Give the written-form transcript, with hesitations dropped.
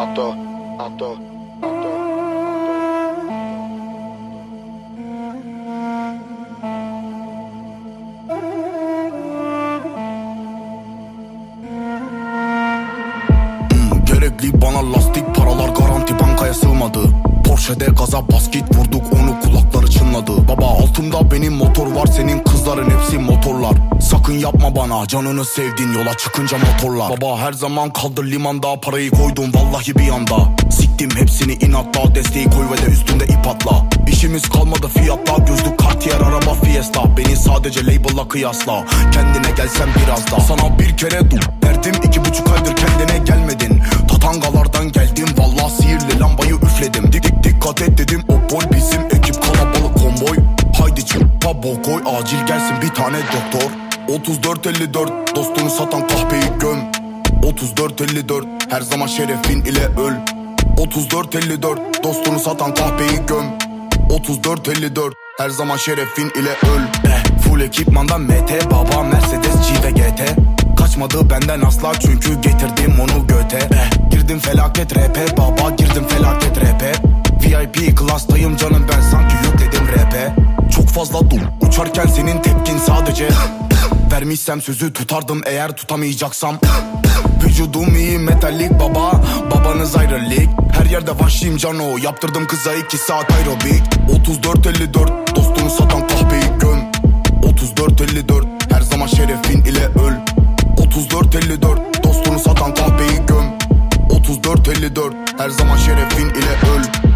Ato, ato, ato. Gerekli bana lastik, paralar garanti, bankaya sığmadı. Porsche'de gaza bas git, vurduk onu, kulakları çınladı. Baba altımda benim motor var, senin kızların hepsi motorlar. Sakın yapma bana, canını sevdin yola çıkınca motorlar. Baba her zaman kaldır limanda, parayı koydum vallahi bir anda. Siktim hepsini inatla, desteği koy ve de üstünde ip atla. İşimiz kalmadı fiyatla, gözlük Cartier, araba Fiesta. Beni sadece label'la kıyasla, kendine gelsen biraz da. Sana bir kere dur derdim, 2,5 aydır kendine gelmedin. Tatangalardan geldim vallahi, sihirli lambayı üfledim. Dikkat et dedim, o boy bizim ekip, kalabalık konvoy. Haydi çıkma bokoy, acil gelsin bir tane doktor. 34-54 dostunu satan kahpeyi göm. 34-54 her zaman şerefin ile öl. 34-54 dostunu satan kahpeyi göm. 34-54 her zaman şerefin ile öl. Full ekipmandan MT, baba Mercedes G ve GT. Kaçmadı benden asla çünkü getirdim onu göte. Girdim felaket rap'e baba, girdim felaket rap'e. VIP klastayım canım ben, sanki yükledim rap'e. Çok fazla dur uçarken senin tepkin sadece. Vermişsem sözü tutardım eğer tutamayacaksam. Vücudum iyi metalik baba, babanız ayrı lig. Her yerde vahşiyim cano, yaptırdım kıza 2 saat aerobik. 34-54 dostunu satan kahpeyi göm. 34-54 her zaman şerefin ile öl. 34-54 dostunu satan kahpeyi göm. 34-54 her zaman şerefin ile öl.